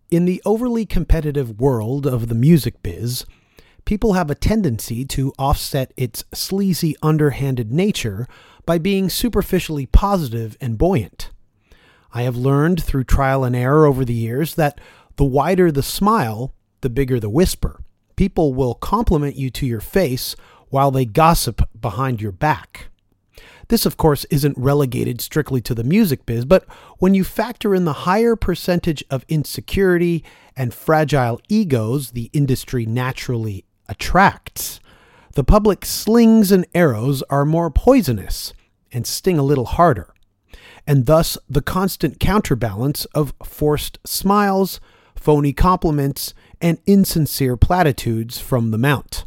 In the overly competitive world of the music biz, people have a tendency to offset its sleazy, underhanded nature by being superficially positive and buoyant. I have learned through trial and error over the years that the wider the smile, the bigger the whisper. People will compliment you to your face while they gossip behind your back. This, of course, isn't relegated strictly to the music biz, but when you factor in the higher percentage of insecurity and fragile egos the industry naturally attracts, the public slings and arrows are more poisonous and sting a little harder, and thus the constant counterbalance of forced smiles, phony compliments, and insincere platitudes from the mount.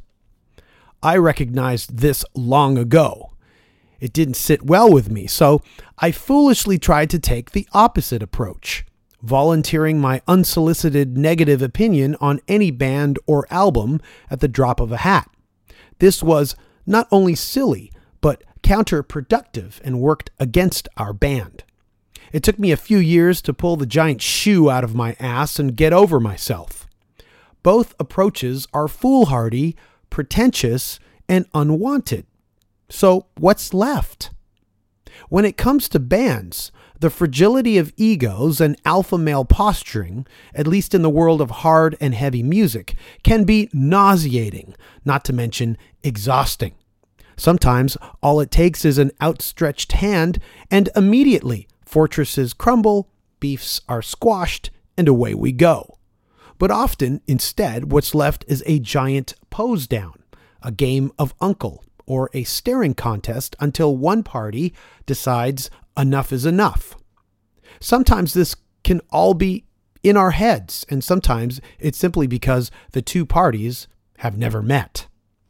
I recognized this long ago. It didn't sit well with me, so I foolishly tried to take the opposite approach, volunteering my unsolicited negative opinion on any band or album at the drop of a hat. This was not only silly, but counterproductive and worked against our band. It took me a few years to pull the giant shoe out of my ass and get over myself. Both approaches are foolhardy, pretentious, and unwanted. So what's left? When it comes to bands, the fragility of egos and alpha male posturing, at least in the world of hard and heavy music, can be nauseating, not to mention exhausting. Sometimes all it takes is an outstretched hand, and immediately fortresses crumble, beefs are squashed, and away we go. But often, instead, what's left is a giant pose down, a game of uncle, or a staring contest until one party decides enough is enough. Sometimes this can all be in our heads, and sometimes it's simply because the two parties have never met.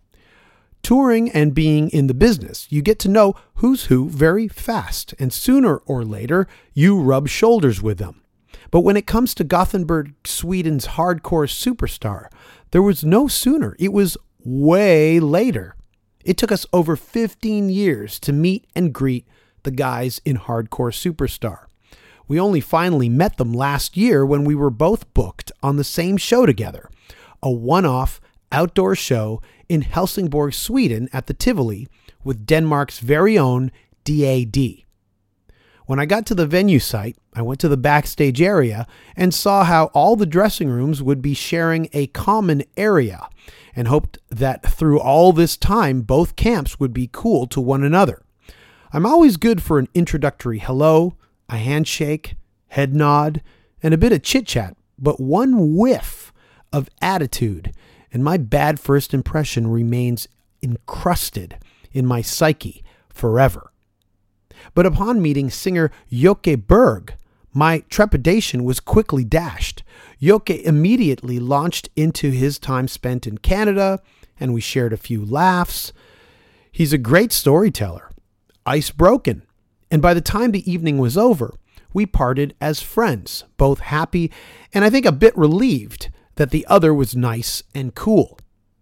Touring and being in the business, you get to know who's who very fast, and sooner or later, you rub shoulders with them. But when it comes to Gothenburg, Sweden's hardcore superstar, there was no sooner. It was way later. It took us over 15 years to meet and greet the guys in Hardcore Superstar. We only finally met them last year when we were both booked on the same show together, a one-off outdoor show in Helsingborg, Sweden at the Tivoli with Denmark's very own DAD. When I got to the venue site, I went to the backstage area and saw how all the dressing rooms would be sharing a common area, and hoped that through all this time, both camps would be cool to one another. I'm always good for an introductory hello, a handshake, head nod, and a bit of chit-chat, but one whiff of attitude, and my bad first impression remains encrusted in my psyche forever. But upon meeting singer Jokke Berg, my trepidation was quickly dashed. Jokke immediately launched into his time spent in Canada, and we shared a few laughs. He's a great storyteller, ice broken, and by the time the evening was over, we parted as friends, both happy and I think a bit relieved that the other was nice and cool.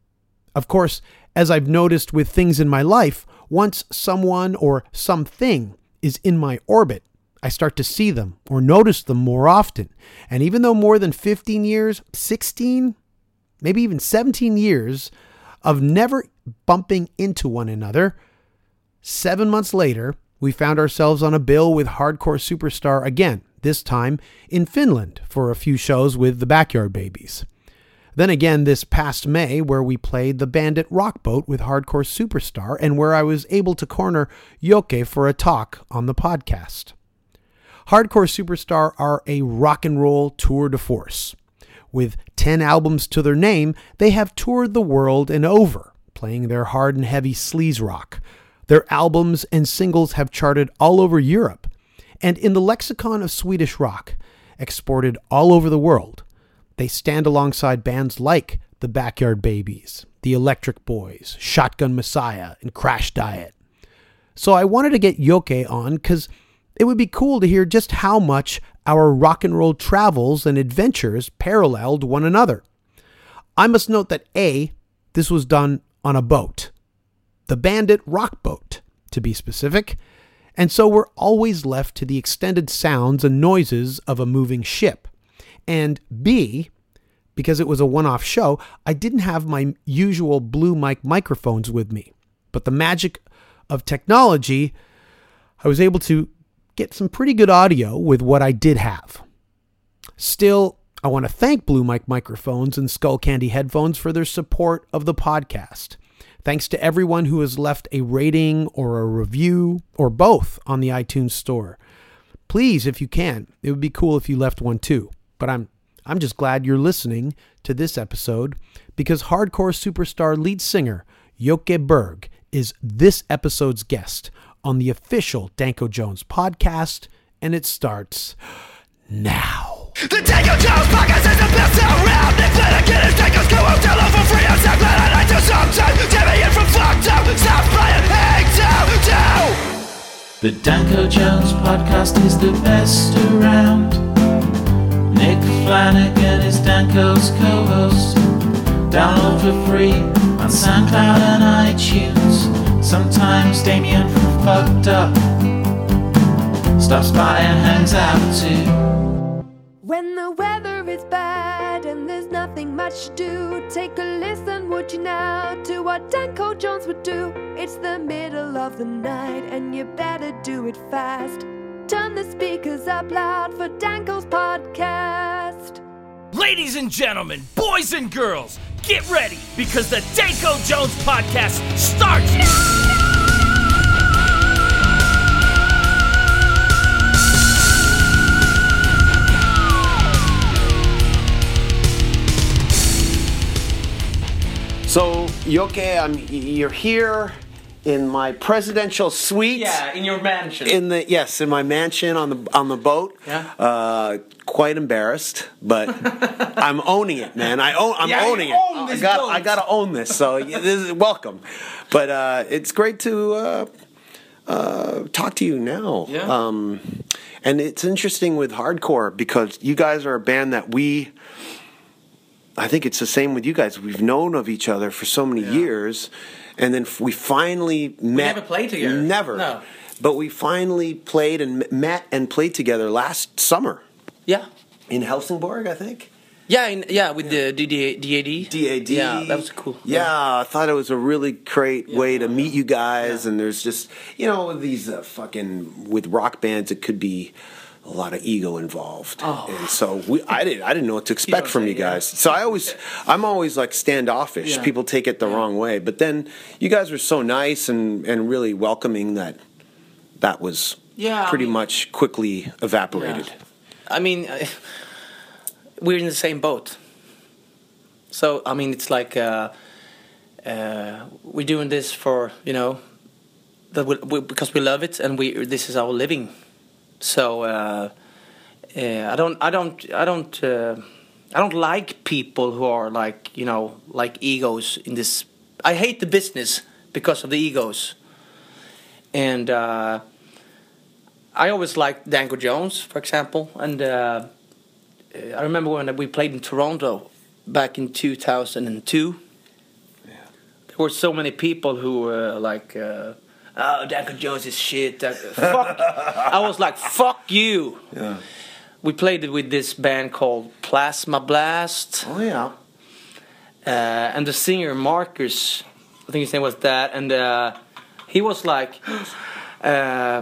Of course, as I've noticed with things in my life, once someone or something is in my orbit, I start to see them or notice them more often. And even though more than 15 years, 16, maybe even 17 years of never bumping into one another, 7 months later, we found ourselves on a bill with Hardcore Superstar again, this time in Finland for a few shows with the Backyard Babies. Then again this past May, where we played the Bandit Rock Boat with Hardcore Superstar and where I was able to corner Jokke for a talk on the podcast. Hardcore Superstar are a rock and roll tour de force. With 10 albums to their name, they have toured the world and over, playing their hard and heavy sleaze rock. Their albums and singles have charted all over Europe, and in the lexicon of Swedish rock, exported all over the world. They stand alongside bands like the Backyard Babies, the Electric Boys, Shotgun Messiah, and Crash Diet. So I wanted to get Jokke on because it would be cool to hear just how much our rock and roll travels and adventures paralleled one another. I must note that A, this was done on a boat, the Bandit Rock Boat, to be specific, and so we're always left to the extended sounds and noises of a moving ship. And B, because it was a one-off show, I didn't have my usual Blue Mic microphones with me. But the magic of technology, I was able to get some pretty good audio with what I did have. Still, I want to thank Blue Mic microphones and Skull Candy headphones for their support of the podcast. Thanks to everyone who has left a rating or a review or both on the iTunes store. Please, if you can, it would be cool if you left one too. But I'm just glad you're listening to this episode because hardcore superstar lead singer Jokke Berg is this episode's guest on the official Danko Jones podcast, and it starts now. The Danko Jones podcast is the best around. Nick Flanagan is Danko's co-host. Hello for free. I'm so glad I like to sometimes. Jamie in from fucked up. Stop playing Hang 2-2. The Danko Jones podcast is the best around. Nick Flanagan is Danko's co-host. Download for free on SoundCloud and iTunes. Sometimes Damien from Fucked Up stops by and hangs out too. When the weather is bad and there's nothing much to do, take a listen, would you now, to what Danko Jones would do. It's the middle of the night and you better do it fast. Turn the speakers up loud for Danko's podcast. Ladies and gentlemen, boys and girls, get ready because the Danko Jones podcast starts now. So, Jokke, you're here in my presidential suite. Yeah, in your mansion. In my mansion on the boat. Yeah. Quite embarrassed, but I'm owning it, man. I'm owning it. I gotta own this. So this is welcome. But it's great to talk to you now. Yeah. And it's interesting with hardcore because you guys are a band that I think it's the same with you guys. We've known of each other for so many years, and then we finally met. We never played together. Never. No. But we finally played and met and played together last summer. Yeah. In Helsingborg, I think. Yeah, with the DAD. DAD. Yeah, that was cool. Yeah, I thought it was a really great way to meet you guys, and there's just, these with rock bands, it could be a lot of ego involved, and so I didn't know what to expect from you guys. So I'm always like standoffish. Yeah. People take it the wrong way, but then you guys were so nice and really welcoming that was pretty much quickly evaporated. Yeah. I mean, we're in the same boat. So I mean, it's like we're doing this for because we love it and this is our living. So I don't like people who are like egos in this. I hate the business because of the egos, and I always liked Danko Jones, for example. And I remember when we played in Toronto back in 2002. Yeah. There were so many people who were like. Oh, Danko Jones is shit. Fuck. I was like, fuck you. Yeah. We played it with this band called Plasma Blast. Oh, yeah. And the singer, Marcus, I think his name was that. And he was like, I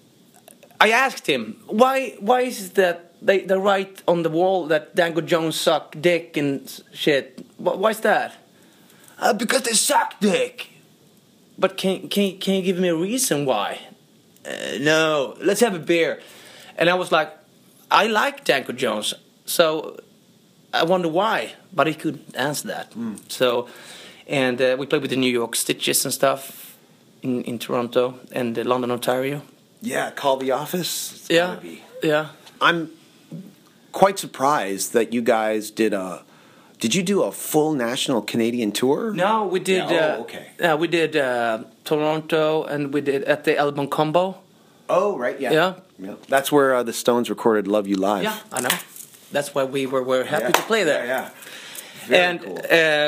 asked him, why is it that they write on the wall that Danko Jones suck dick and shit? Why is that? Because they suck dick. But can you give me a reason why? No, let's have a beer. And I was like, I like Danko Jones, so I wonder why. But he couldn't answer that. So, and we played with the New York Stitches and stuff in Toronto and London, Ontario. Yeah, Call the Office. It's Yeah, gotta be. yeah. I'm quite surprised that you guys did you do a full national Canadian tour? No, we did. Yeah, okay. We did Toronto, and we did at the Album Combo. Oh, right, yeah. Yeah. That's where the Stones recorded "Love You Live." Yeah, I know. That's why we were happy to play there. Yeah, Very cool.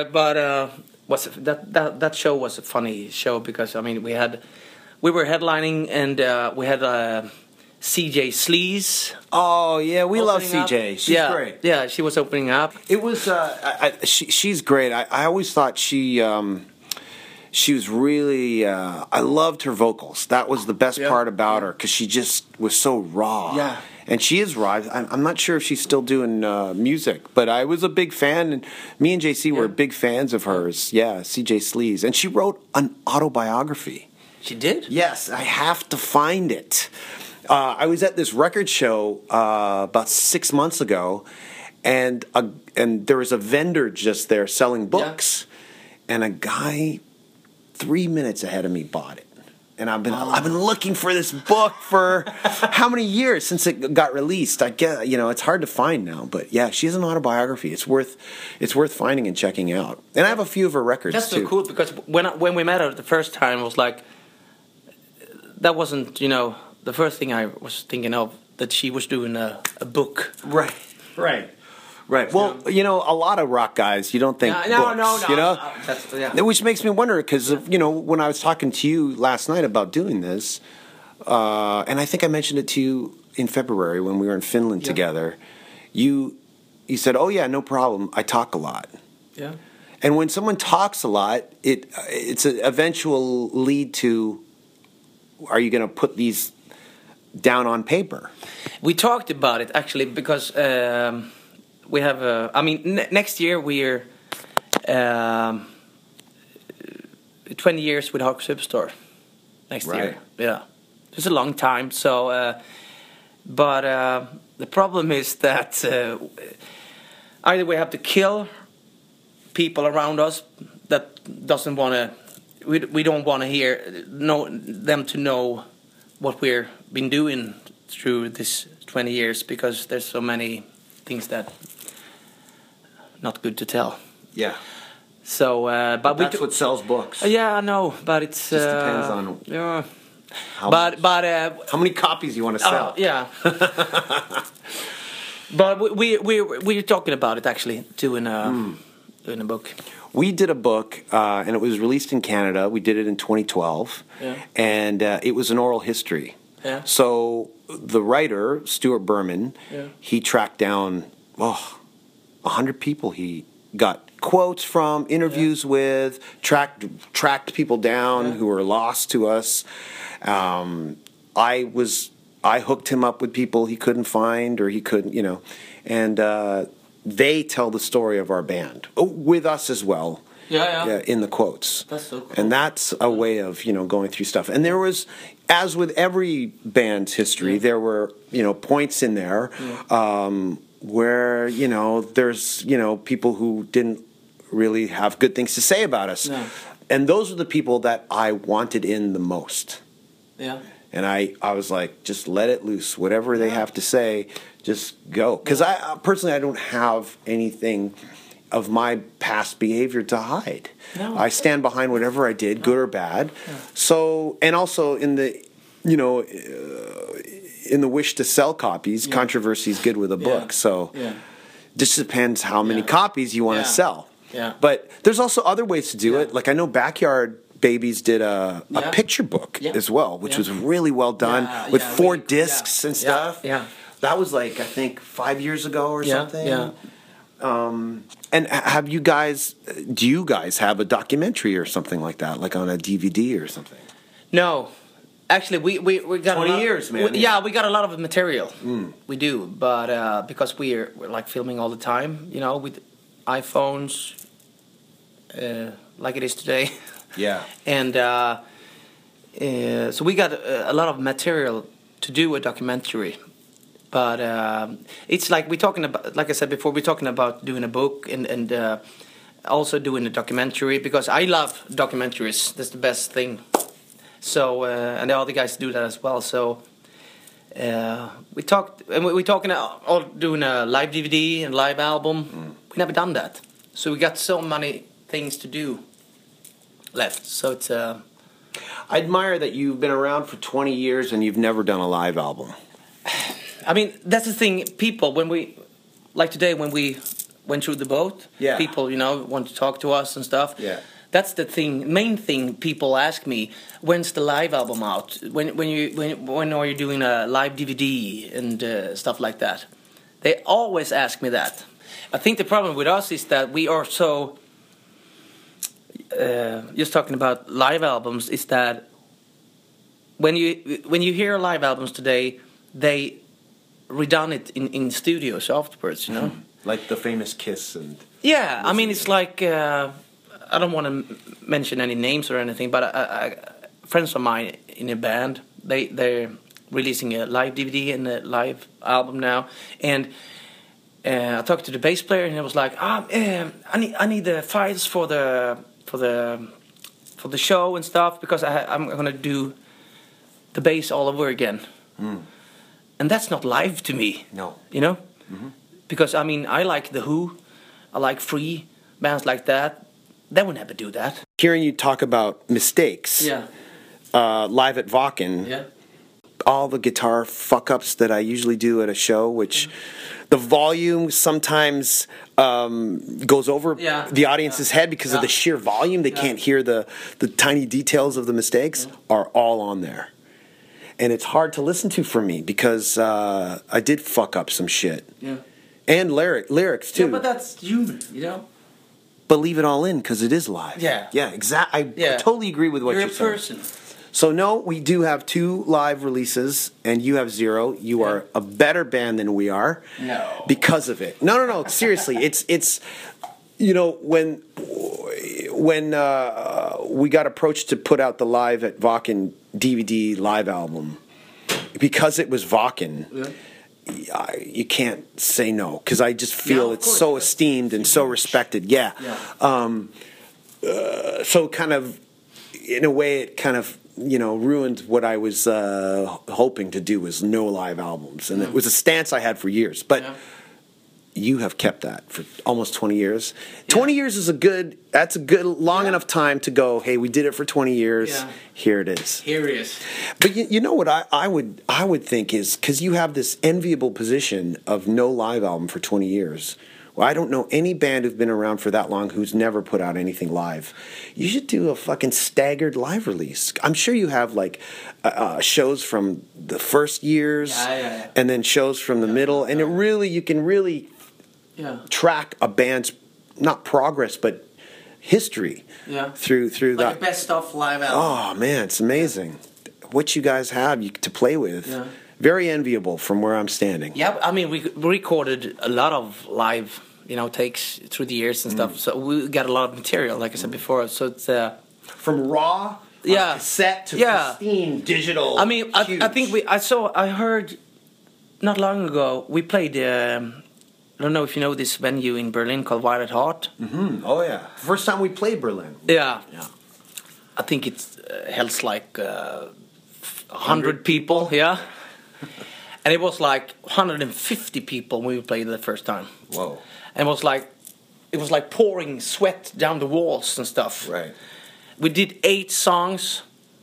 That show was a funny show because I mean we were headlining and we had CJ Sleaze. Oh yeah, we love opening CJ. up. She's yeah, great. Yeah, she was opening up. It was. She's great. I always thought she was really. I loved her vocals. That was the best part about her because she just was so raw. Yeah. And she is raw. I'm not sure if she's still doing music, but I was a big fan, and me and JC were big fans of hers. Yeah, CJ Sleaze, and she wrote an autobiography. She did? Yes, I have to find it. I was at this record show about 6 months ago, and there was a vendor just there selling books, and a guy 3 minutes ahead of me bought it. And I've been looking for this book for how many years since it got released? I guess it's hard to find now, but yeah, she has an autobiography. It's worth finding and checking out. And I have a few of her records That's too. so cool because when we met her the first time, it was like that wasn't the first thing I was thinking of, that she was doing a book. Right. Well, a lot of rock guys, you don't think books, No. Which makes me wonder, because, when I was talking to you last night about doing this, and I think I mentioned it to you in February when we were in Finland together, you said, oh, yeah, no problem, I talk a lot. Yeah. And when someone talks a lot, it's an eventual lead to, are you going to put these down on paper? We talked about it, actually, because... we have next year we're 20 years with Hardcore Superstore. Next year, yeah, it's a long time. So, but the problem is that either we have to kill people around us that doesn't want to. We don't want to them to know what we've been doing through this 20 years, because there's so many things that not good to tell. Yeah. So, but that's what sells books. Yeah, I know, but it's just depends on how many copies you want to sell. Yeah. But we're talking about it, actually, doing a book. We did a book, and it was released in Canada. We did it in 2012, and it was an oral history. Yeah. So the writer, Stuart Berman, he tracked down 100 people. He got quotes from, interviews with, tracked people down who were lost to us. I hooked him up with people he couldn't find, or he couldn't, and they tell the story of our band with us as well. In the quotes. That's so cool. And that's a way of, going through stuff. And there was, as with every band's history, there were, points in there where, there's, people who didn't really have good things to say about us. No. And those are the people that I wanted in the most. Yeah. And I was like, just let it loose. Whatever they have to say, just go. Because I personally, I don't have anything of my past behavior to hide. No. I stand behind whatever I did, good or bad. Yeah. So, and also in the, in the wish to sell copies, controversy is good with a book. So, just depends how many copies you want to sell. Yeah. But there's also other ways to do it. Like I know Backyard Babies did a picture book as well, which was really well done with 4 discs and stuff. Yeah. That was like, I think 5 years ago or something. Yeah. And do you guys have a documentary or something like that, like on a DVD or something? No. Actually, we got 20 years, man. We got a lot of material. We do, but because we're like filming all the time, with iPhones, like it is today. Yeah. And so we got a lot of material to do a documentary. But it's like we're talking about, like I said before, we're talking about doing a book and also doing a documentary, because I love documentaries. That's the best thing. So and the other guys do that as well. So we're talking about doing a live DVD and live album. We never done that, so we got so many things to do left. So it's. I admire that you've been around for 20 years and you've never done a live album. I mean, that's the thing. People, when we, like today, when we went through the boat, people, want to talk to us and stuff. Yeah. That's the thing. Main thing people ask me: when's the live album out? When are you doing a live DVD and stuff like that? They always ask me that. I think the problem with us is that we are so. Just talking about live albums, is that when you hear live albums today, they redone it in studios afterwards. You know, like the famous Kiss and. Yeah, I mean it's like. I don't want to mention any names or anything, but friends of mine in a band, they're releasing a live DVD and a live album now, and I talked to the bass player, and he was like, I need the files for the show and stuff, because I'm gonna do the bass all over again, and that's not live to me. No, you know, because I mean I like the Who, I like Free, bands like that. They would never do that. Hearing you talk about mistakes, live at Wacken, all the guitar fuck-ups that I usually do at a show, which the volume sometimes goes over the audience's head because of the sheer volume. They can't hear the tiny details of the mistakes are all on there. And it's hard to listen to for me because I did fuck up some shit. Yeah. And lyrics, too. Yeah, but that's human, you know? But leave it all in because it is live. Yeah. Yeah, exactly. I totally agree with what you're saying. You're a person. So, no, we do have 2 live releases, and you have 0. You are a better band than we are. No. Because of it. No. Seriously, it's you know, when we got approached to put out the Live at Wacken DVD live album, because it was Wacken, you can't say no, because I just feel it's so esteemed and so respected. Yeah. So kind of, in a way, it kind of, you know, ruined what I was hoping to do, was no live albums. And it was a stance I had for years. But you have kept that for almost 20 years. 20 years is a good long enough time to go, hey, we did it for 20 years. Yeah. Here it is. Here it is. But you know what I would think is, because you have this enviable position of no live album for 20 years. Well, I don't know any band who's been around for that long who's never put out anything live. You should do a fucking staggered live release. I'm sure you have like shows from the first years, and then shows from the middle, and you can really track a band's not progress but history through like that. The best of live album. Oh man, it's amazing what you guys have to play with. Yeah. Very enviable from where I'm standing. Yeah, I mean we recorded a lot of live, you know, takes through the years and stuff. So we got a lot of material, like I said before. So it's from raw cassette to pristine digital. I mean, I think I heard not long ago we played. I don't know if you know this venue in Berlin called Wild at Heart. Mm-hmm. Oh yeah, first time we played Berlin. Yeah. I think it held like 100 people. Yeah. And it was like 150 people when we played the first time. Whoa. And it was like pouring sweat down the walls and stuff. Right. We did 8 songs,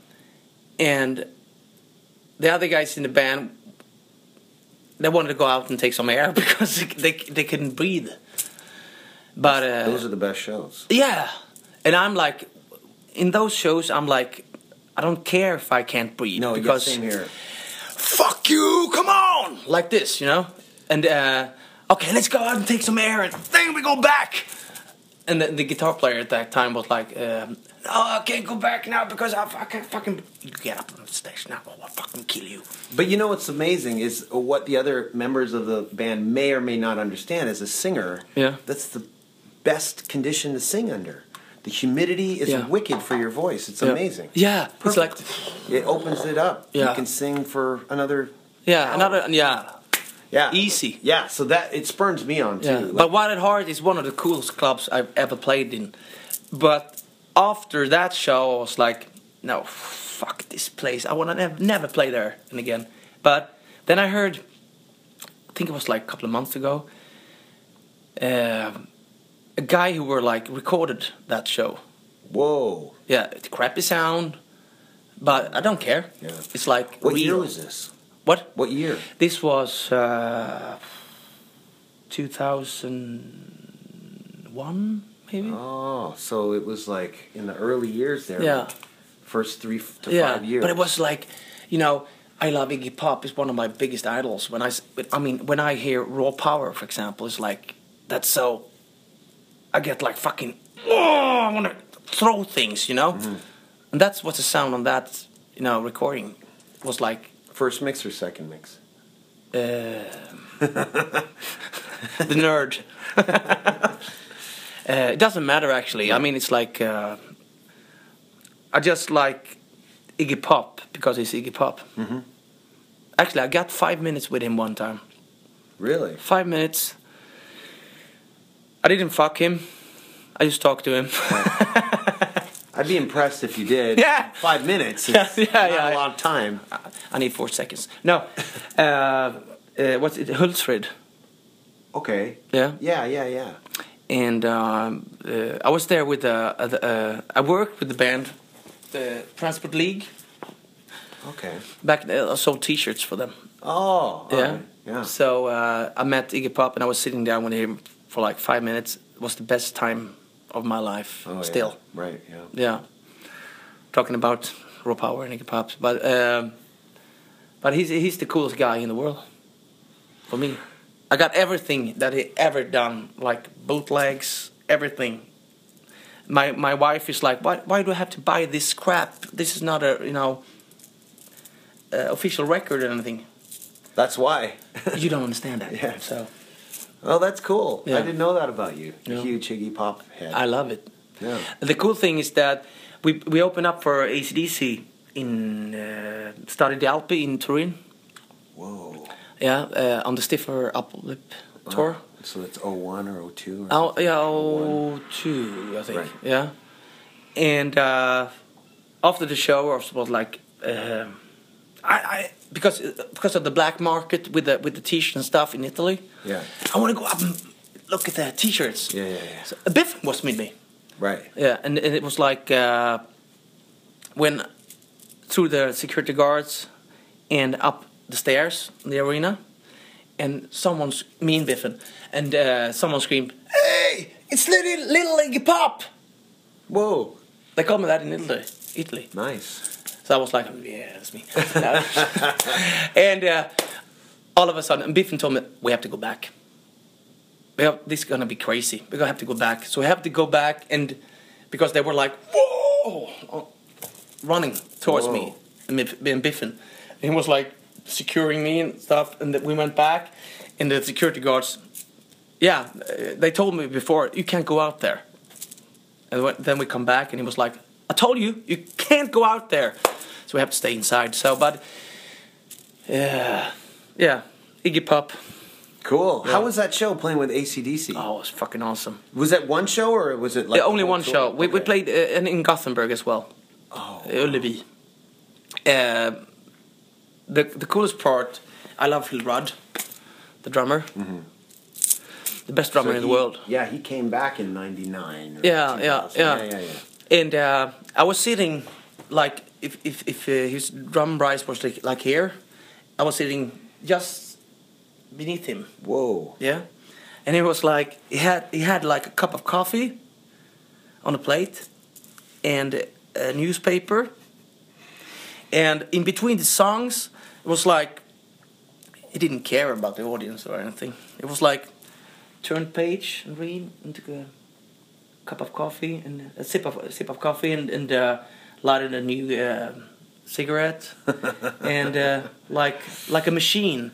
and the other guys in the band, they wanted to go out and take some air because they couldn't breathe. But those are the best shows. Yeah. And I'm like, in those shows, I'm like, I don't care if I can't breathe. No, because same here. Fuck you, come on! Like this, you know? And, okay, let's go out and take some air, and then we go back! And the guitar player at that time was like, no, I can't go back now because I fucking... You get up on the stage now, I'll fucking kill you. But you know what's amazing is what the other members of the band may or may not understand. As a singer, that's the best condition to sing under. The humidity is wicked for your voice. It's amazing. Yeah, perfect. It's like it opens it up. Yeah. You can sing for another. Yeah, easy. Yeah, so that it spurns me on too. Yeah. Like, but Wild at Heart is one of the coolest clubs I've ever played in. But after that show, I was like, no, fuck this place. I want to never play there and again. But then I heard, I think it was like a couple of months ago, a guy who were like recorded that show. Whoa. Yeah, it's crappy sound, but I don't care. Yeah. It's like what year was this? What? What year? This was 2001, maybe. Oh, so it was like in the early years there. Yeah. First 3 to 5 years. But it was like, you know, I love Iggy Pop. It's one of my biggest idols. When I hear Raw Power, for example, it's like, that's so, I get like fucking, I want to throw things, you know? Mm-hmm. And that's what the sound on that, you know, recording was like. First mix or second mix? The nerd. It doesn't matter, actually. I mean, it's like, I just like Iggy Pop because he's Iggy Pop. Mm-hmm. Actually, I got 5 minutes with him one time. Really? 5 minutes. I didn't fuck him. I just talked to him. I'd be impressed if you did. Yeah. 5 minutes. It's not a long time. I need 4 seconds. No. What's it? Hultsfred. Okay. Yeah. Yeah. And I was there with I worked with the band, the Transport League. Okay. Back then, I sold T-shirts for them. Oh. Yeah. Right. Yeah. So I met Iggy Pop, and I was sitting down with him for like 5 minutes. It was the best time of my life. Oh, still. Yeah. Right. Yeah. Yeah. Talking about Raw Power and Iggy Pop, but he's the coolest guy in the world. For me, I got everything that he ever done, like bootlegs, everything. My wife is like, why do I have to buy this crap? This is not a official record or anything. That's why. You don't understand that. Yeah. So Oh, that's cool. Yeah. I didn't know that about you. Yeah. A huge Iggy Pop head. I love it. Yeah. The cool thing is that we opened up for AC/DC in Stadi di Alpi in Turin. Whoa. Yeah, on the Stiffer Uplip tour. So it's 01 or 02? Or Oh, yeah, 01. 02, I think. Right. Yeah. And after the show, I was like, because of the black market with the t-shirts and stuff in Italy. Yeah. I want to go up and look at the t-shirts. Yeah. So Biff was with me. Right. Yeah, and it was like when through the security guards and up the stairs in the arena, and me and Biffen, and someone screamed, "Hey, it's little Iggy Pop!" Whoa. They called me that in Italy. Nice. So I was like, yeah, that's me. And all of a sudden, Biffen told me, we have to go back. This is going to be crazy. We're going to have to go back. So we have to go back, and because they were like, whoa, running towards me, and Biffen. And he was like securing me and stuff, and we went back, and the security guards, they told me before, you can't go out there. And then we come back, and he was like, I told you, you can't go out there. So we have to stay inside. So, but, yeah, Iggy Pop. Cool. Yeah. How was that show playing with AC/DC? Oh, it was fucking awesome. Was that one show or was it like Only the whole one tour? show. We Okay. played in Gothenburg as well. Oh. Ullevi. The coolest part, I love Phil Rudd, the drummer. Mm-hmm. The best drummer in the world. Yeah, he came back in '99. Yeah. And I was sitting like if his drum brace was like here, I was sitting just beneath him. Whoa. Yeah, and he was like he had like a cup of coffee on a plate and a newspaper, and in between the songs it was like he didn't care about the audience or anything. It was like turn page and read and took a cup of coffee and a sip of coffee and lighted a new cigarette and like a machine.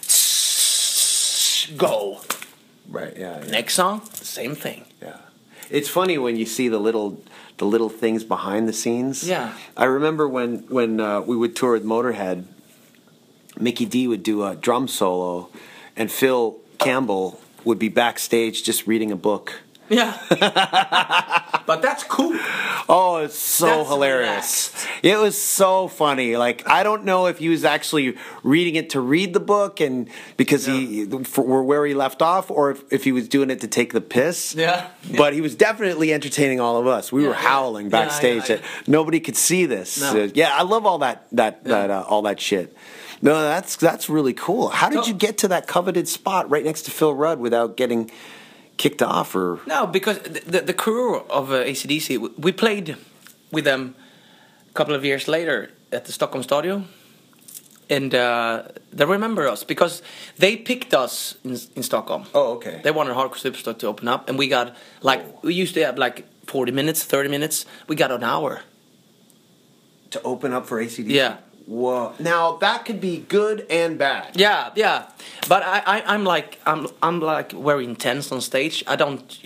Go. Right. Yeah. Next song, same thing. Yeah. It's funny when you see the little things behind the scenes. Yeah. I remember when we would tour with Motorhead, Mickey D would do a drum solo, and Phil Campbell would be backstage just reading a book. Yeah. But that's cool. Oh, it's so That's hilarious. relaxed. It was so funny. Like, I don't know if he was actually reading it to read the book and because where he left off, or if he was doing it to take the piss. Yeah. But he was definitely entertaining all of us. We were howling Yeah, backstage that nobody could see this. No. I love all all that shit. No, that's really cool. How did you get to that coveted spot right next to Phil Rudd without getting kicked off, or No, because the crew of AC/DC, we played with them a couple of years later at the Stockholm Studio, and they remember us because they picked us in Stockholm. Oh, okay. They wanted Hardcore Superstar to open up, and we got we used to have like 40 minutes, 30 minutes. We got an hour to open up for AC/DC. Yeah. Whoa. Now that could be good and bad. Yeah. But I'm like very intense on stage. I don't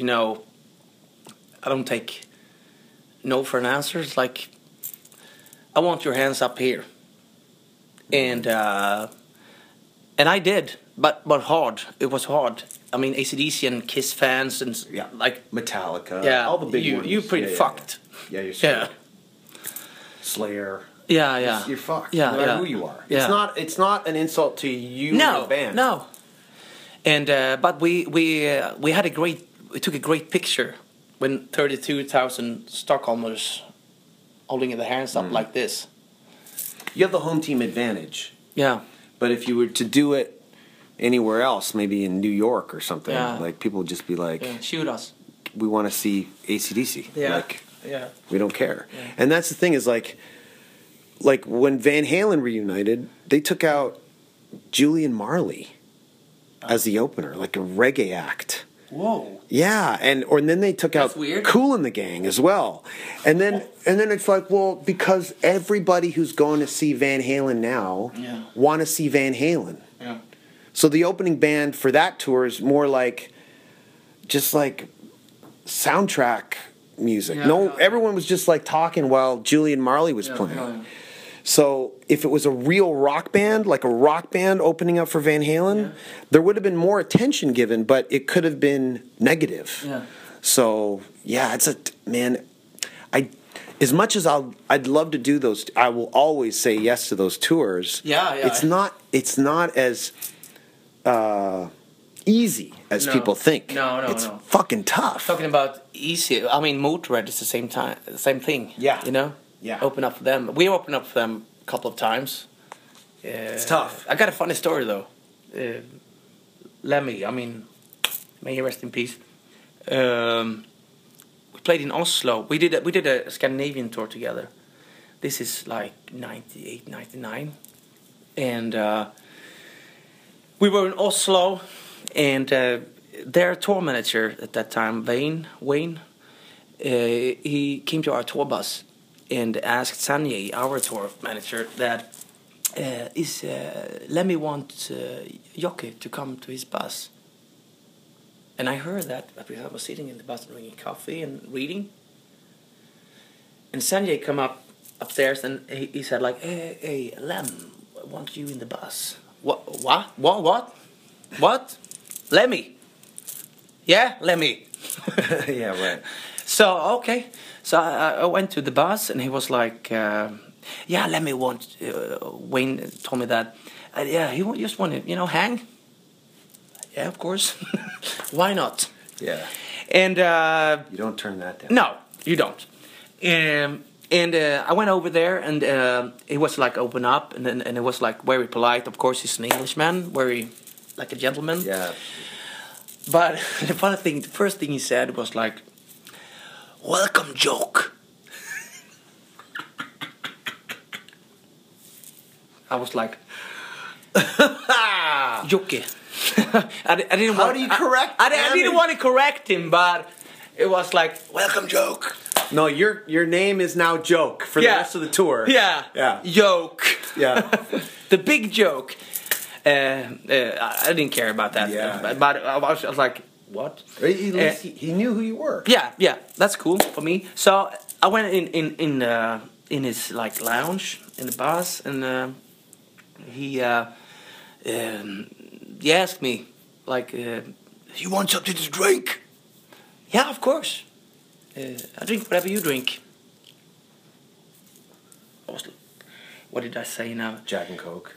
take no for an answer. It's like, I want your hands up here, and I did, but hard. It was hard. I mean, AC/DC and Kiss fans and like Metallica. Yeah, all the big ones. You pretty fucked. Yeah, you're screwed. Yeah. Slayer. Yeah. You're fucked. Yeah, no matter yeah. who you are. Yeah. It's not an insult to you and your band. No. And but we had we took a great picture when 32,000 Stockholmers holding their hands up like this. You have the home team advantage. Yeah. But if you were to do it anywhere else, maybe in New York or something, like people would just be like, shoot us. we want to see AC/DC. Yeah. Like, Yeah. we don't care. Yeah. And that's the thing is like when Van Halen reunited, they took out Julian Marley as the opener, like a reggae act. Whoa. Yeah, and then they took That's out weird. Kool and the Gang as well. And then it's like, well, because everybody who's going to see Van Halen now want to see Van Halen. Yeah. So the opening band for that tour is more like just like soundtrack music. Everyone was just like talking while Julian Marley was playing. Yeah. So if it was a real rock band, like a rock band opening up for Van Halen, there would have been more attention given, but it could have been negative. Yeah. So yeah, as much as I'd love to do those, I will always say yes to those tours. Yeah. It's not as easy as people think. No. It's fucking tough. Talking about easy, I mean, Motörhead is the same thing. Yeah. You know? Yeah. Open up for them. We opened up for them a couple of times. It's tough. I got a funny story though. Lemmy, I mean, may he rest in peace. We played in Oslo. We did a Scandinavian tour together. This is like 98, 99. And we were in Oslo, and their tour manager at that time, Wayne, he came to our tour bus and asked Sanjay, our tour manager, that Lemmy want Jocke to come to his bus. And I heard that I was sitting in the bus drinking coffee and reading. And Sanjay come upstairs and he said like, hey, Lem, I want you in the bus. What? Lemmy? Yeah, Lemmy. Yeah, right. So, okay. So I went to the bus and he was like, yeah, Lemmy want, Wayne told me that. Yeah, he just want to, hang. Yeah, of course. Why not? Yeah. And you don't turn that down. no, you don't. And I went over there, and it was like open up, and it was like very polite. Of course, he's an Englishman, very like a gentleman. Yeah. But the funny thing, the first thing he said was like, "Welcome, joke." I was like, Jocke. I didn't How want. do you correct? I didn't want to correct him, but it was like, "Welcome, joke." No, your name is now Joke for the rest of the tour. Yeah. Joke. Yeah. The big joke. I didn't care about that. Yeah. But I was like, what? He knew who you were. Yeah. That's cool for me. So I went in his like lounge in the bus, and he asked me like, "You want something to drink?" Yeah, of course. I drink whatever you drink. What did I say now? Jack and Coke.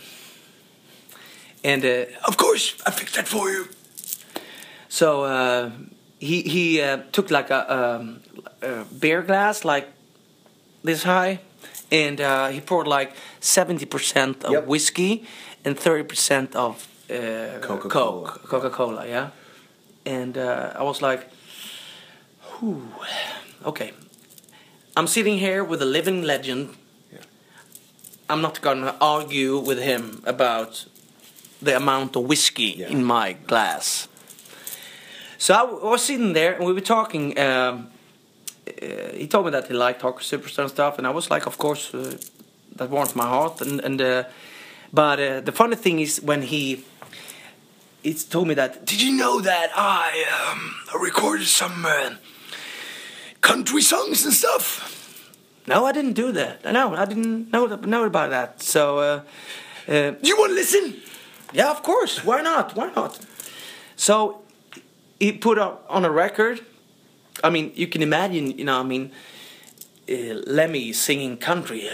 And of course, I fixed that for you. So he took like a beer glass like this high, and he poured like 70% of whiskey and 30% of Coca-Cola. Coca-Cola, yeah. and I was like, "Whew, okay." I'm sitting here with a living legend. Yeah. I'm not gonna argue with him about the amount of whiskey Yeah. in my glass. So I was sitting there and we were talking. He told me that he liked Hardcore Superstar and stuff, and I was like, of course, that warms my heart. But the funny thing is when he told me that, did you know that I recorded some country songs and stuff? No, I didn't do that. No, I didn't know about that. So, you want to listen? Yeah, of course. Why not? Why not? So he put up on a record. I mean, you can imagine, you know, I mean, Lemmy singing country.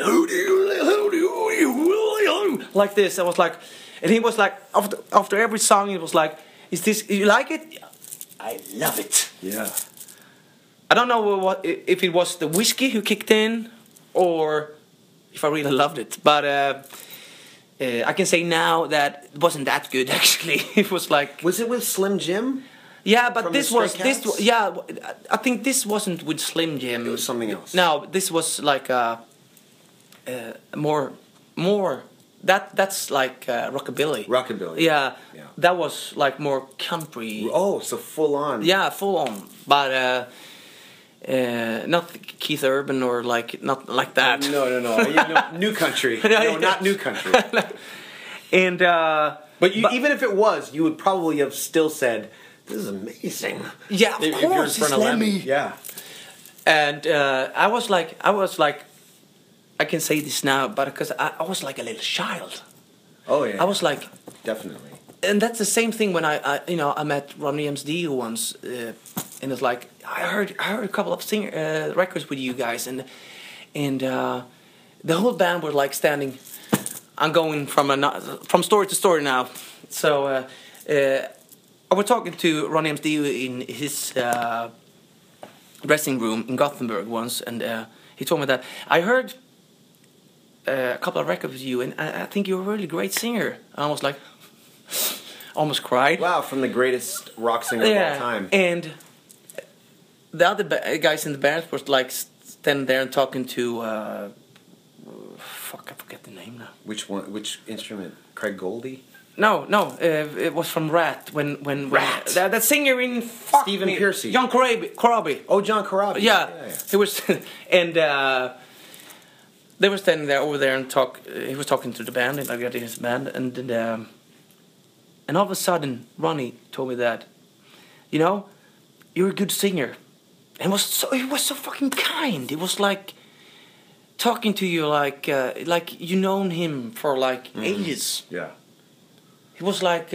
Like this. I was like, and he was like, after every song, he was like, is this, you like it? I love it. Yeah. I don't know if it was the whiskey who kicked in or if I really loved it. But I can say now that it wasn't that good, actually. It was like... Was it with Slim Jim? Yeah, but From this the Stray was... Cats? Yeah, I think this wasn't with Slim Jim. It was something else. No, this was like more... That's like rockabilly. Rockabilly. Yeah, Yeah. that was like more country. Oh, so full on. Yeah, full on. But not Keith Urban or like not like that. No. New country. No, not new country. And But even if it was, you would probably have still said, "This is amazing." yeah, of If you're in course, front it's of Lemmy. Lemmy. Yeah. And I was like, I can say this now, but because I was like a little child. Oh yeah. I was like, definitely. and that's the same thing when I met Ronnie James Dio once, and it's like I heard a couple of records with you guys, and the whole band were like standing. I'm going from story to story now. So I was talking to Ronnie James Dio in his dressing room in Gothenburg once, and he told me that I heard a couple of records with you, and I think you're a really great singer. And I was like, almost cried. Wow, from the greatest rock singer of all time. And the other guys in the band were like standing there and talking to I forget the name now. Which one? Which instrument? Craig Goldie? No, it was from Rat. When Rat. That singer in Stephen Pearcy. John Corabi. Oh, John Corabi. Yeah, he was, and they were standing there over there and he was talking to the band, and I got in his band, and all of a sudden Ronnie told me that, you know, you're a good singer, and he was so fucking kind. It was like talking to you like you known him for like ages. Yeah. He was like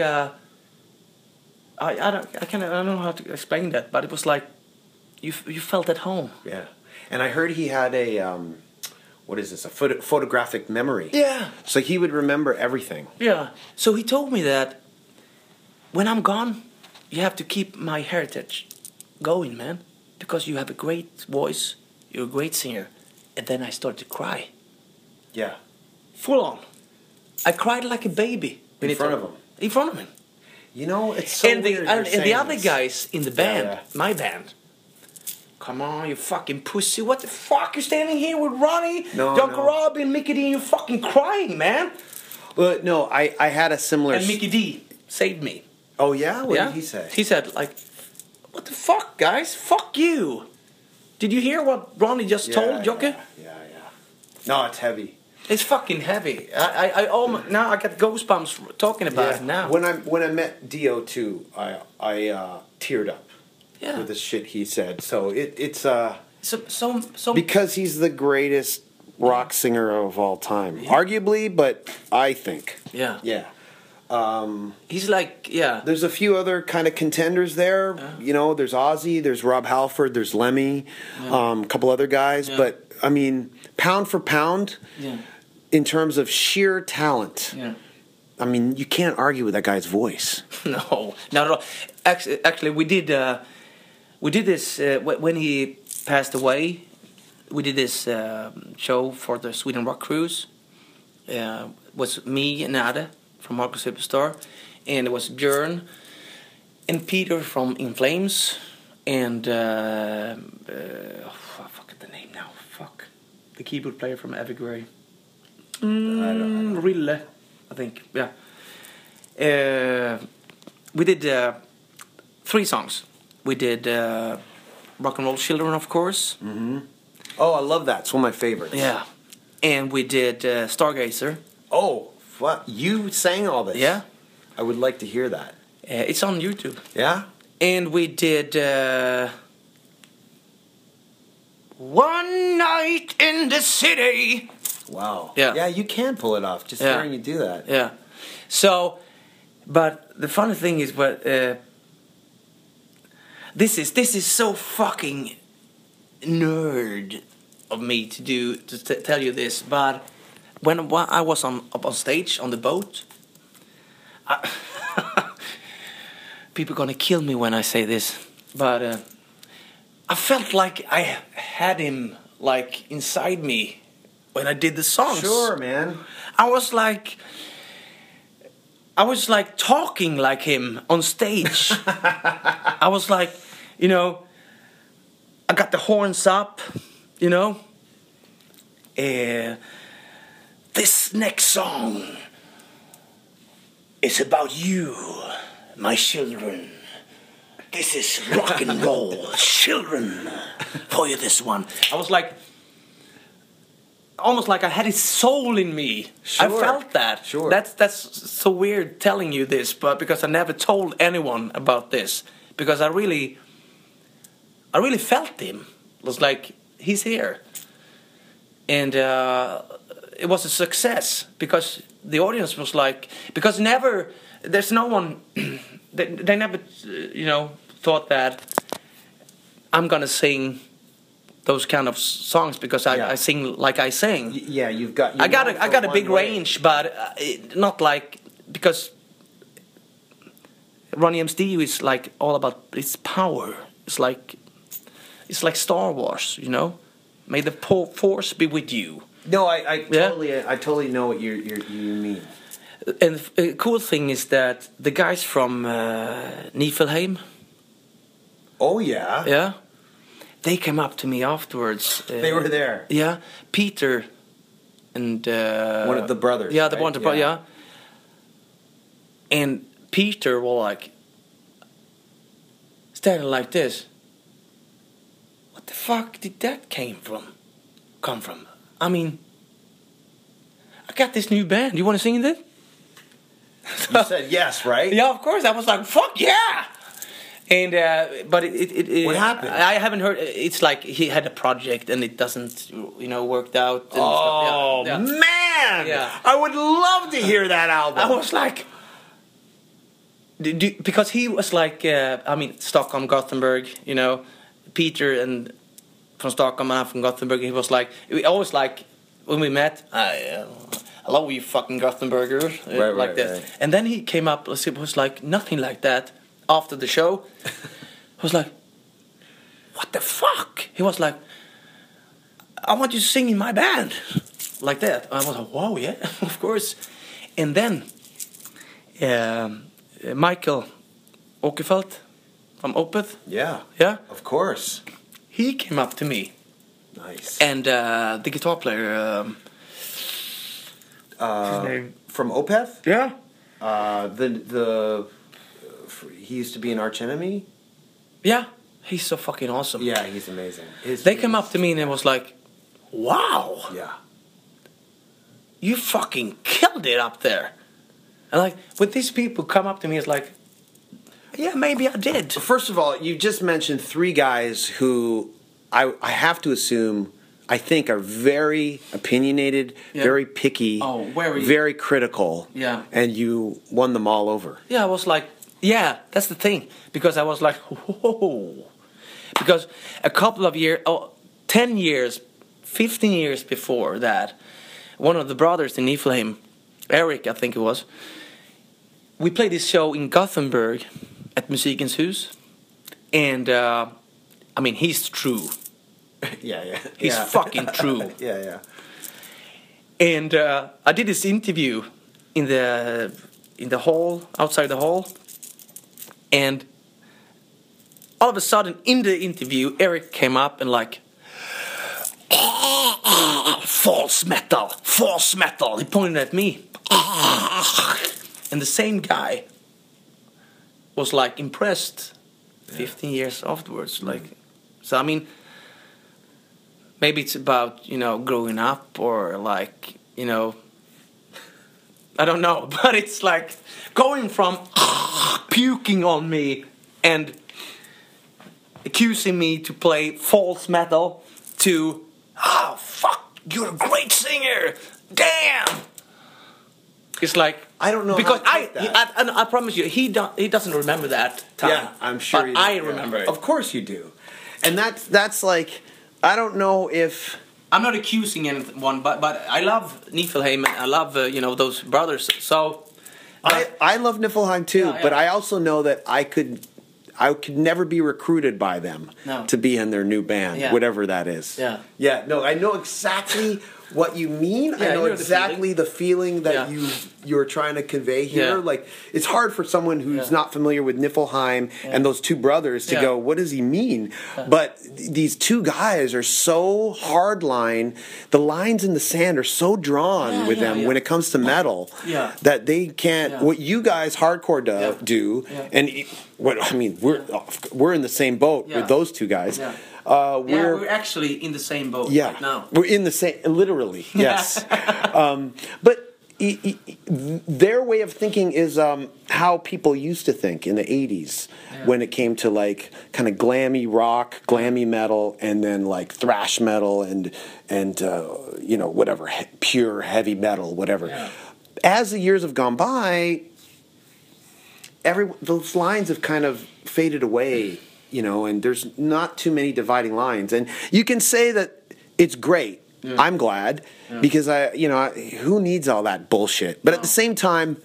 I don't know how to explain that, but it was like you felt at home. Yeah. And I heard he had a what is this? A photographic memory. Yeah. So he would remember everything. Yeah. So he told me that when I'm gone, you have to keep my heritage going, man, because you have a great voice, you're a great singer. And then I started to cry. Yeah. Full on. I cried like a baby. In front of him. In front of him. You know, it's so And weird. the other guys in the band, yeah. my band. Come on, you fucking pussy. What the fuck? You're standing here with Ronnie, John Corabi, and Mickey D, and you're fucking crying, man. Well, no, I had a similar... And Mickey D saved me. Oh, yeah? What did he say? He said, like, what the fuck, guys? Fuck you. Did you hear what Ronnie just told Jocke? Yeah. No, it's heavy. It's fucking heavy. I almost, now I got goosebumps talking about it now. When I met Dio too, I teared up with the shit he said. So it's so because he's the greatest rock singer of all time, arguably, but I think yeah. He's like There's a few other kind of contenders there. You know, there's Ozzy, there's Rob Halford, there's Lemmy, a couple other guys. But I mean, pound for pound, in terms of sheer talent, I mean, you can't argue with that guy's voice. No, not at all. Actually, we did this when he passed away. We did this show for the Sweden Rock Cruise. Was me and Ade from Hardcore Superstar, and it was Björn and Peter from In Flames, and I forget the name now. Fuck, the keyboard player from Evergrey. I don't know. Rille, I think. Yeah. We did 3 songs. We did Rock and Roll Children, of course. Oh, I love that. It's one of my favorites. Yeah. And we did Stargazer. Oh, what? You sang all this? Yeah. I would like to hear that. It's on YouTube. Yeah? And we did One Night in the City. Wow. Yeah. Yeah, you can pull it off. Just Yeah. hearing you do that. Yeah. So, but the funny thing is, this is so fucking nerd of me to tell you this, but when I was up on stage on the boat, people are gonna kill me when I say this, but I felt like I had him like inside me when I did the songs. Sure, man. I was like talking like him on stage. I was like, you know, I got the horns up, you know. This next song is about you, my children. This is rock and roll, children. For you, this one. I was like, almost like I had his soul in me. Sure. I felt that. Sure. That's so weird telling you this, but because I never told anyone about this, because I really felt him. It was like, he's here. And it was a success because the audience was like, because there's no one, they never, you know, thought that I'm gonna sing those kind of songs because I sing like I sing. Yeah, you've got. I got a big range, but not like, because Ronnie MSD is like all about its power. It's like Star Wars, you know. May the force be with you. No, I totally know what you mean. And the cool thing is that the guys from Niflheim. Oh yeah. Yeah. They came up to me afterwards. They were there. Yeah, Peter and one of the brothers. Yeah, the right? one of the brothers. Yeah. And Peter was like standing like this. What the fuck did that come from? I mean, I got this new band. You want to sing in it? You said yes, right? Yeah, of course. I was like, fuck yeah! And but it what happened? I haven't heard. It's like he had a project and it doesn't, you know, worked out. And Oh stuff. Yeah. man! Yeah. I would love to hear that album. I was like, because he was like, I mean, Stockholm, Gothenburg, you know, Peter and from Stockholm and I'm from Gothenburg. He was like, we always like when we met. I love you, fucking Gothenburger, like this. Right. And then he came up. It was like nothing like that. After the show, I was like, what the fuck? He was like, I want you to sing in my band. Like that. I was like, whoa, yeah, of course. And then Michael Åkerfeldt from Opeth. Yeah. Yeah. Of course. He came up to me. Nice. And the guitar player, what's his name? From Opeth? Yeah. He used to be an arch enemy. Yeah. He's so fucking awesome. Yeah, he's amazing. They came up to me and it was like, wow. Yeah. You fucking killed it up there. And like, when these people come up to me, it's like, yeah, maybe I did. First of all, you just mentioned 3 guys who I have to assume, I think, are very opinionated, very picky, very critical. Yeah. And you won them all over. Yeah, I was like, yeah, that's the thing. Because I was like, whoa. Because a couple of years, 10 years, 15 years before that, one of the brothers in Niflheim, Eric, I think it was, we played this show in Gothenburg at Musikens Hus. And, I mean, he's true. Yeah. He's fucking true. Yeah. And I did this interview in the hall, outside the hall. And all of a sudden in the interview, Eric came up and like, false metal. He pointed at me. And the same guy was like impressed 15 years afterwards. Like, so I mean, maybe it's about, you know, growing up or like, you know, I don't know, but it's like going from puking on me and accusing me to play false metal to, oh, fuck, you're a great singer. Damn. It's like, I don't know because how to take that. I promise you, he doesn't remember that time. Yeah, I'm sure. But I remember it. Of course you do, and that's like, I don't know if I'm not accusing anyone, but I love Niflheim and I love you know, those brothers. So I love Niflheim too, Yeah, yeah. but I also know that I could never be recruited by them to be in their new band, whatever that is. Yeah. Yeah. No, I know exactly what you mean. I know exactly the feeling that you're trying to convey here. Yeah. Like, it's hard for someone who's not familiar with Niflheim and those two brothers to go, what does he mean? But these two guys are so hardline. The lines in the sand are so drawn with them when it comes to metal that they can't. What you guys hardcore do, and what I mean, we're in the same boat with those two guys. Yeah. We're actually in the same boat right now. We're in the same, literally, yes. But their way of thinking is how people used to think in the 80s when it came to like kind of glammy rock, glammy metal, and then like thrash metal and you know, whatever, pure heavy metal, whatever. Yeah. As the years have gone by, those lines have kind of faded away. You know, and there's not too many dividing lines, and you can say that it's great. Yeah. I'm glad because who needs all that bullshit? But at the same time,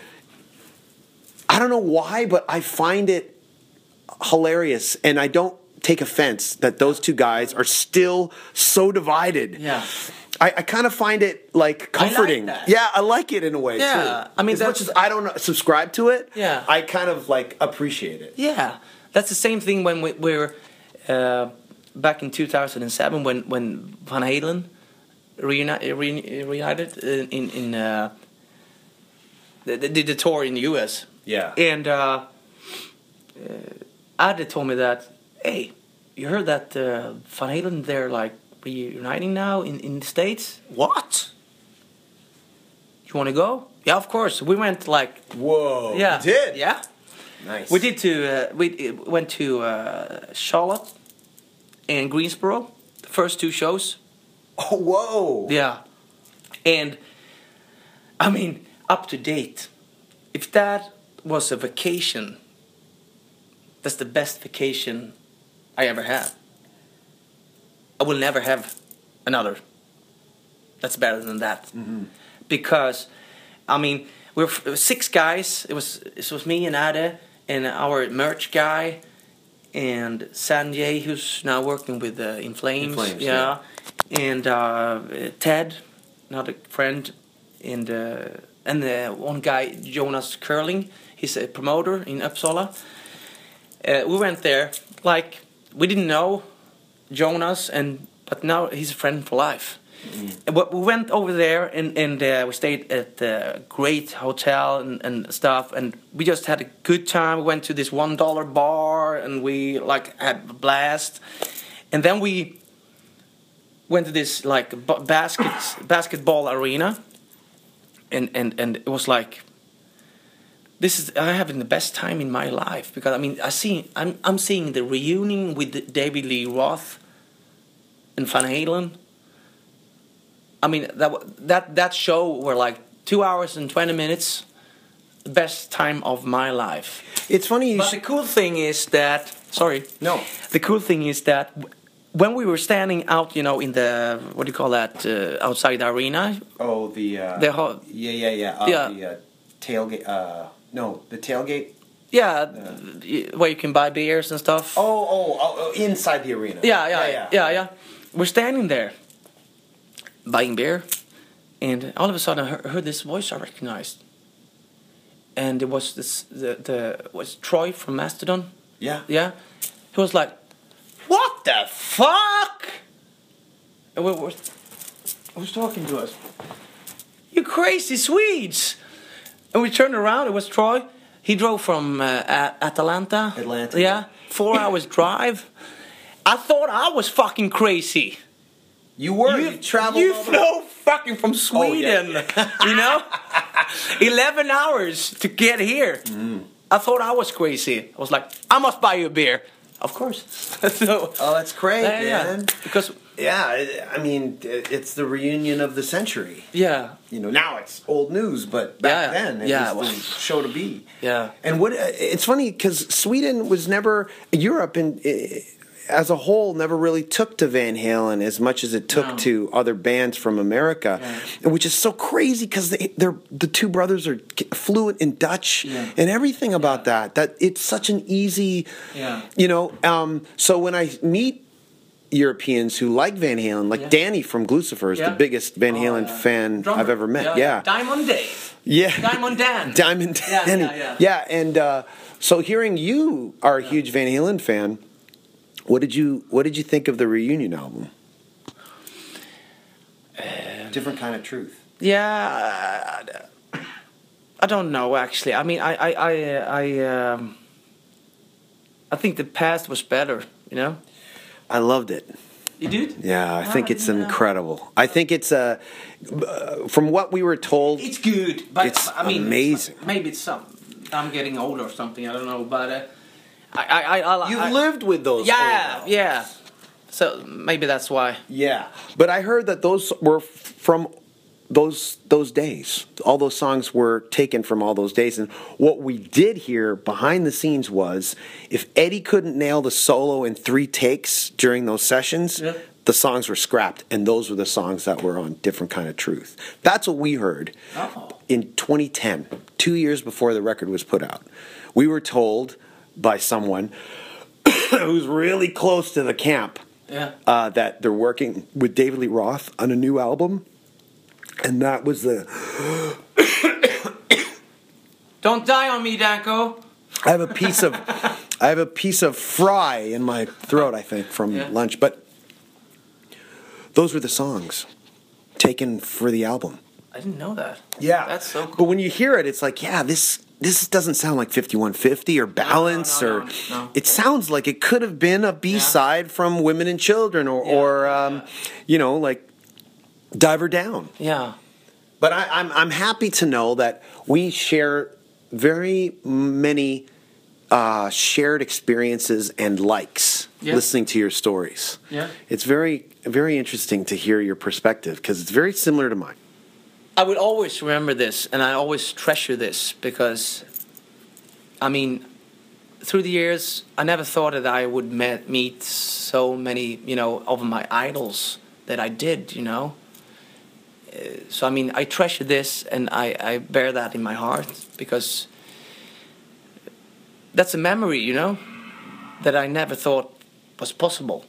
I don't know why, but I find it hilarious, and I don't take offense that those two guys are still so divided. Yeah. I kind of find it like comforting. I like that. Yeah, I like it in a way too. I mean, as much as I don't subscribe to it, I kind of like appreciate it. Yeah. That's the same thing when we were back in 2007 when Van Halen reunited in did the tour in the US. Yeah. And Ade told me that, hey, you heard that Van Halen, they're like reuniting now in the States? What? You want to go? Yeah, of course. We went like... Whoa. Yeah. You did? Yeah. Nice. We went to Charlotte and Greensboro, the first two shows. Oh, whoa. Yeah. And, I mean, up to date. If that was a vacation, that's the best vacation I ever had. I will never have another that's better than that. Mm-hmm. Because, I mean, we're 6 guys. It was me and Ade and our merch guy and Sanjay, who's now working with In Flames. Yeah. And Ted, another friend, and one guy, Jonas Curling. He's a promoter in Uppsala. We went there, like, we didn't know Jonas, but now he's a friend for life. Mm-hmm. But we went over there and we stayed at a great hotel and stuff, and we just had a good time. We went to this $1 bar and we like had a blast, and then we went to this like basketball arena, and it was like, I'm having the best time in my life, because I mean I'm seeing the reunion with David Lee Roth and Van Halen. I mean, that show were like 2 hours and 20 minutes, the best time of my life. It's funny. But the cool thing is that, the cool thing is that when we were standing out, you know, in the, what do you call that, outside the arena. Oh, the tailgate. The tailgate. Yeah, where you can buy beers and stuff. Oh, inside the arena. Yeah. We're standing there, buying beer, and all of a sudden I heard this voice I recognized, and it was was Troy from Mastodon. Yeah. He was like, "What the fuck?" And I was talking to us. "You crazy Swedes!" And we turned around. It was Troy. He drove from Atlanta. Yeah, 4 hours drive. I thought I was fucking crazy. You were. You traveled. You flew fucking from Sweden. You know, 11 hours to get here. I thought I was crazy. I was like, I must buy you a beer. Of course. So, that's great, man. Yeah. Because I mean, it's the reunion of the century. Yeah. You know, now it's old news, but back then it was the show to be. Yeah. And it's funny because Sweden was never, Europe as a whole never really took to Van Halen as much as it took to other bands from America, which is so crazy because the two brothers are fluent in Dutch and everything about that it's such an easy, you know. So when I meet Europeans who like Van Halen, like Danny from Glucifer is the biggest Van Halen fan I've ever met. Diamond Dave. Yeah. Diamond Dan. Diamond Danny. Yeah. And so hearing you are a huge Van Halen fan, what did you think of the reunion album? Different Kind of Truth. Yeah, I don't know actually. I mean, I think the past was better. You know. I loved it. You did? Yeah, I think it's incredible. I think it's from what we were told. It's good, but it's I mean, amazing. Maybe it's I'm getting older or something. I don't know, but You've lived with those. Yeah. So maybe that's why. Yeah, but I heard that those were from those days. All those songs were taken from all those days. And what we did here behind the scenes was, if Eddie couldn't nail the solo in 3 takes during those sessions, the songs were scrapped, and those were the songs that were on Different Kind of Truth. That's what we heard in 2010, 2 years before the record was put out. We were told by someone who's really close to the camp that they're working with David Lee Roth on a new album, and that was the Don't die on me, Danko. I have a piece of fry in my throat, I think, from lunch, but those were the songs taken for the album. I didn't know that. Yeah, that's so cool. But when you hear it, it's like, this doesn't sound like 5150 or Balance no. It sounds like it could have been a B-side from Women and Children or you know, like Diver Down. Yeah. But I'm happy to know that we share very many shared experiences and likes listening to your stories. Yeah. It's very, very interesting to hear your perspective because it's very similar to mine. I would always remember this, and I always treasure this because, I mean, through the years, I never thought that I would meet so many, you know, of my idols that I did, you know. So, I mean, I treasure this, and I bear that in my heart because that's a memory, you know, that I never thought was possible.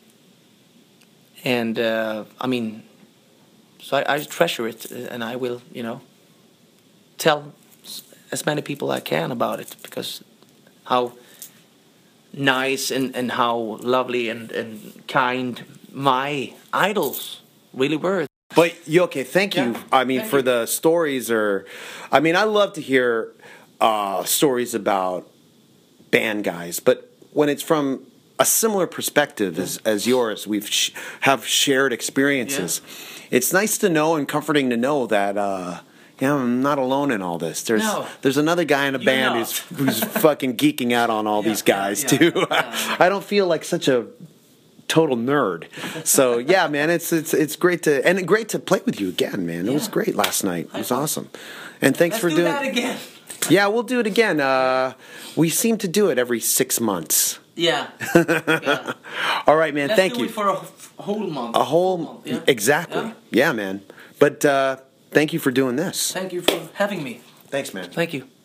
And, I mean, so I treasure it, and I will, you know, tell as many people I can about it because how nice and how lovely and kind my idols really were. But thank you. I mean, for the stories I love to hear stories about band guys, but when it's from a similar perspective as yours, have shared experiences. It's nice to know and comforting to know that I'm not alone in all this. There's another guy in a band who's fucking geeking out on all these guys too. I don't feel like such a total nerd. So yeah, man, it's great to play with you again, man. It was great last night. It was awesome. And thanks for doing that again. Yeah, we'll do it again. We seem to do it every 6 months. Yeah. All right, man. Thank you. Let's do it for a whole month. Month, exactly. Yeah, man. But thank you for doing this. Thank you for having me. Thanks, man. Thank you.